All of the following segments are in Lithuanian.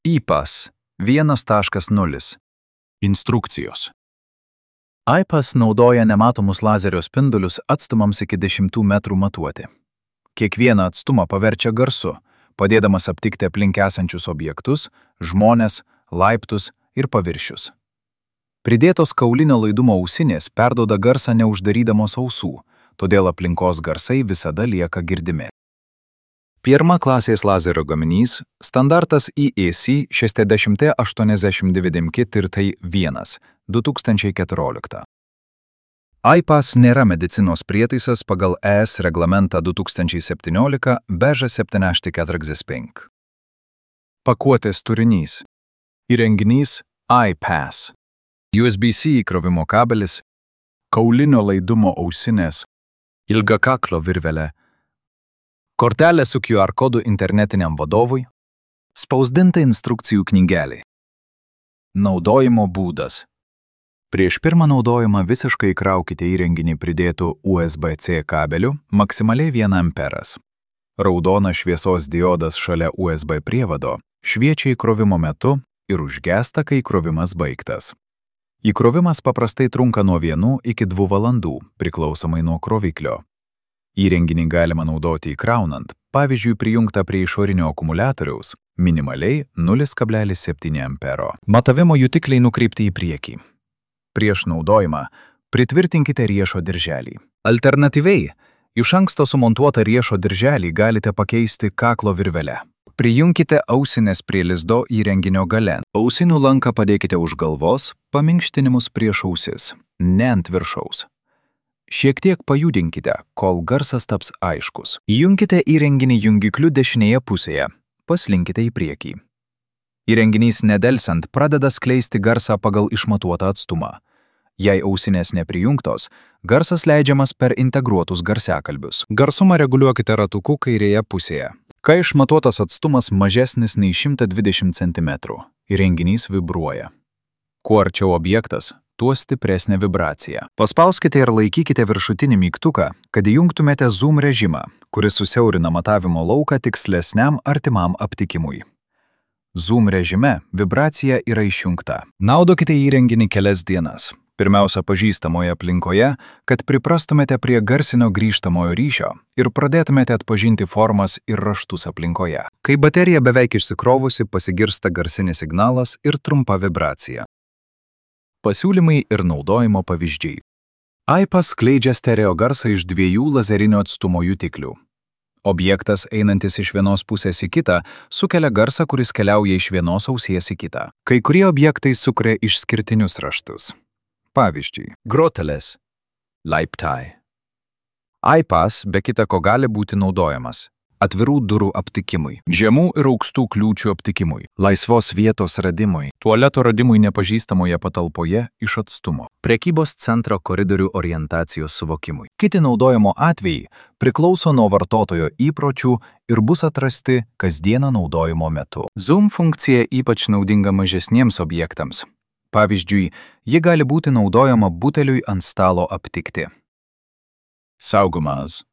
IPAS 1.0. Instrukcijos. IPAS naudoja nematomus lazerio spindulius atstumams iki 10 metrų matuoti. Kiekvieną atstumą paverčia garsu, padėdamas aptikti aplink esančius objektus, žmones, laiptus ir paviršius. Pridėtos kaulinio laidumo ausinės perduoda garsą neuždarydamos ausų, todėl aplinkos garsai visada lieka girdimi. Pirma klasės lazerio gaminys – standartas IEC 6089-1 2014. IPAS nėra medicinos prietaisas pagal ES reglamentą 2017/1745. Pakuotės turinys. Įrenginys IPAS. USB-C įkrovimo kabelis, Kaulinio laidumo ausinės. ilgakaklio virvelė, kortelė su QR kodu internetiniam vadovui, spausdinta instrukcijų knygelė. Naudojimo būdas. Prieš pirmą naudojimą visiškai įkraukite įrenginį pridėtų USB-C kabeliu, maksimaliai 1 amperas. Raudonas šviesos diodas šalia USB prievado šviečia įkrovimo metu ir užgęsta, kai įkrovimas baigtas. Įkrovimas paprastai trunka nuo 1 iki 2 valandų, priklausomai nuo kroviklio. Įrenginį galima naudoti įkraunant, pavyzdžiui, prijungtą prie išorinio akumuliatoriaus, minimaliai 0,7 ampero. Matavimo jutikliai nukreipti į priekį. Prieš naudojimą pritvirtinkite riešo dirželį. Alternatyviai, iš anksto sumontuotą riešo dirželį galite pakeisti kaklo virvele. Prijunkite ausines prie lizdo įrenginio gale. Ausinių lanką padėkite už galvos, paminkštinimus prieš ausis, ne ant viršaus. Šiek tiek pajudinkite, kol garsas taps aiškus. Įjunkite įrenginį jungikliu dešinėje pusėje, paslinkite į priekį. Įrenginys nedelsiant pradeda skleisti garsą pagal išmatuotą atstumą. Jei ausinės neprijungtos, garsas leidžiamas per integruotus garsiakalbius. Garsumą reguliuokite ratuku kairėje pusėje. Kai išmatuotas atstumas mažesnis nei 120 cm, įrenginys vibruoja. Kuo arčiau objektas, tuo stipresnė vibracija. Paspauskite ir laikykite viršutinį mygtuką, kad įjungtumėte zoom režimą, kuris susiaurina matavimo lauką tikslesniam artimam aptikimui. Zoom režime vibracija yra išjungta. Naudokite įrenginį kelias dienas. Pirmiausia, pažįstamoje aplinkoje, kad priprastumėte prie garsinio grįžtamojo ryšio ir pradėtumėte atpažinti formas ir raštus aplinkoje. Kai baterija beveik išsikrovusi, pasigirsta garsinis signalas ir trumpa vibracija. Pasiūlymai ir naudojimo pavyzdžiai. IPAS skleidžia stereo garsą iš 2 lazerinio atstumo jutiklių. Objektas, einantis iš vienos pusės į kitą, sukelia garsą, kuris keliauja iš vienos ausies į kitą. Kai kurie objektai sukuria išskirtinius raštus. Pavyzdžiui, grotelės, laiptai. IPAS be kita ko gali būti naudojamas atvirų durų aptikimui, žemų ir aukštų kliūčių aptikimui, laisvos vietos radimui, tualeto radimui nepažįstamoje patalpoje iš atstumo, prekybos centro koridorių orientacijos suvokimui. Kiti naudojimo atvejai priklauso nuo vartotojo įpročių ir bus atrasti kasdieną naudojimo metu. Zoom funkcija ypač naudinga mažesniems objektams. Pavyzdžiui, ji gali būti naudojama buteliui ant stalo aptikti. Saugumas.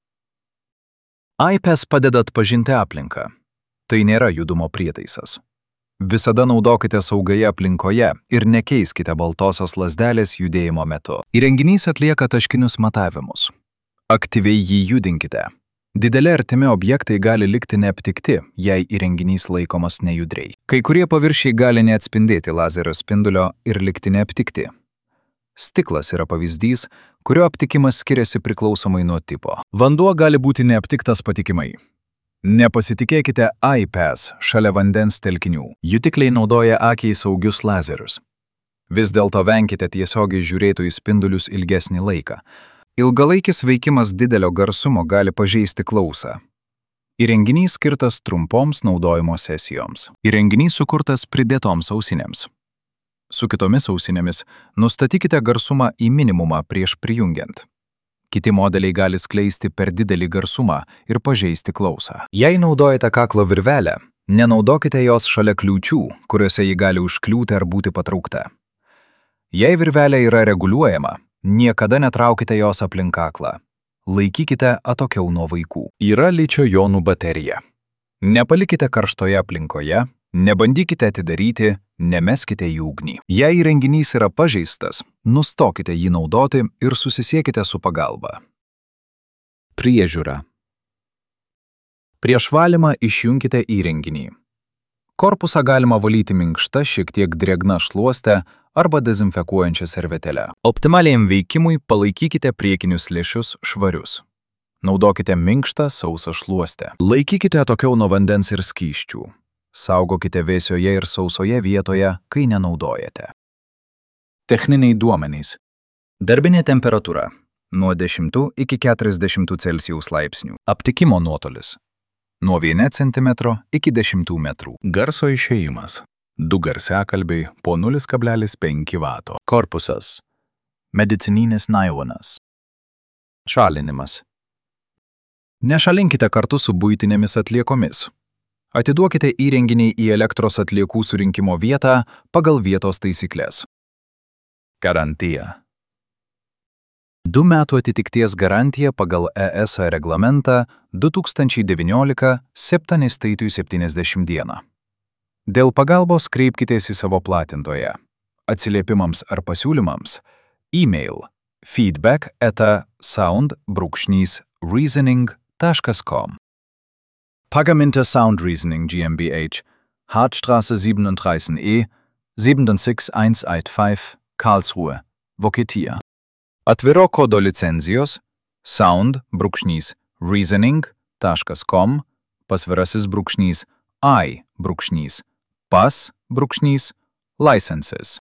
IPAS padeda atpažinti aplinką. Tai nėra judumo prietaisas. Visada naudokite saugioje aplinkoje ir nekeiskite baltosios lazdelės judėjimo metu. Įrenginys atlieka taškinius matavimus. Aktyviai jį judinkite. Dideli artimi objektai gali likti neaptikti, jei įrenginys laikomas nejudriai. Kai kurie paviršiai gali neatspindėti lazerio spindulio ir likti neaptikti. Stiklas yra pavyzdys, kurio aptikimas skiriasi priklausomai nuo tipo. Vanduo gali būti neaptiktas patikimai. Nepasitikėkite IPAS šalia vandens telkinių. Jutikliai naudoja akiai saugius lazerius. Vis dėlto venkite tiesiogiai žiūrėtų į spindulius ilgesnį laiką. Ilgalaikis veikimas didelio garsumo gali pažeisti klausą. Įrenginys skirtas trumpoms naudojimo sesijoms. Įrenginys sukurtas pridėtoms ausinėms. Su kitomis ausinėmis nustatykite garsumą į minimumą prieš prijungiant. Kiti modeliai gali skleisti per didelį garsumą ir pažeisti klausą. Jei naudojate kaklo virvelę, nenaudokite jos šalia kliūčių, kuriuose ji gali užkliūti ar būti patraukta. Jei virvelė yra reguliuojama, niekada netraukite jos aplink kaklą. Laikykite atokiau nuo vaikų. Yra ličio jonų baterija. Nepalikite karštoje aplinkoje, Nebandykite atidaryti, nemeskite į ugnį. Jei įrenginys yra pažeistas, nustokite jį naudoti ir susisiekite su pagalba. Priežiūra. Prieš valymą išjunkite įrenginį. Korpusą galima valyti minkšta, šiek tiek drėgna šluoste arba dezinfekuojančia servetėle. Optimaliam veikimui palaikykite priekinius lęšius švarius. Naudokite minkštą, sausą šluostę. Laikykite atokiau nuo vandens ir skysčių. Saugokite vėsioje ir sausoje vietoje, kai nenaudojate. Techniniai duomenys. Darbinė temperatūra nuo 10 iki 40 Celsijaus laipsnių. Aptikimo nuotolis nuo 1 cm iki 10 metrų. Garso išėjimas. 2 garsiakalbiai po 0,5 vato. Korpusas. Medicininis nailonas. Šalinimas. Nešalinkite kartu su buitinėmis atliekomis. Atiduokite įrenginį į elektros atliekų surinkimo vietą pagal vietos taisykles. Garantija. 2 metų atitikties garantija pagal ES reglamentą 2019/770 dieną. Dėl pagalbos kreipkitės į savo platintoją. Atsiliepimams ar pasiūlymams e-mail feedback@sound-reasoning.com. Pagaminta Sound Reasoning GmbH, Hartstraße 37E, 76185, Karlsruhe, Vokietija. Atviro kodo licenzijos sound-reasoning.com _i_pas_licenses.